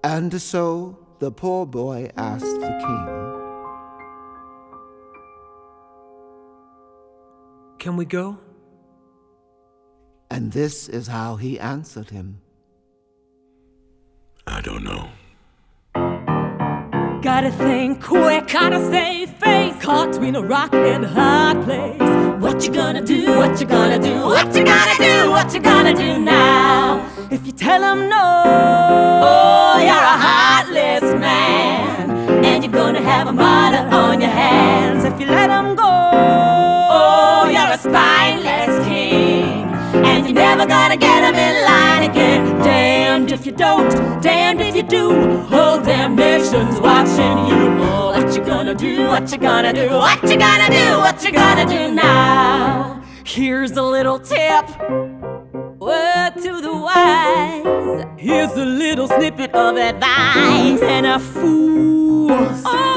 And so the poor boy asked the king, "Can we go?" And this is how he answered him. I don't know. Gotta think quick, gotta save face. Caught between a rock and a hard place. What you gonna do? What you gonna do? What you gonna do? What you gonna do now? If you tell him no, oh, you're a heartless man, and you're gonna have a murder on your hands. If you let him go, oh, you're a spineless king, and you're never gonna get him in line again. Damned if you don't, damned if you do. Whole damn nation's watching you. Oh, what you gonna do? What you gonna do? What you gonna do? What you gonna do now? Here's a little tip, word to the wise. Here's a little snippet of advice. And a fool, oh,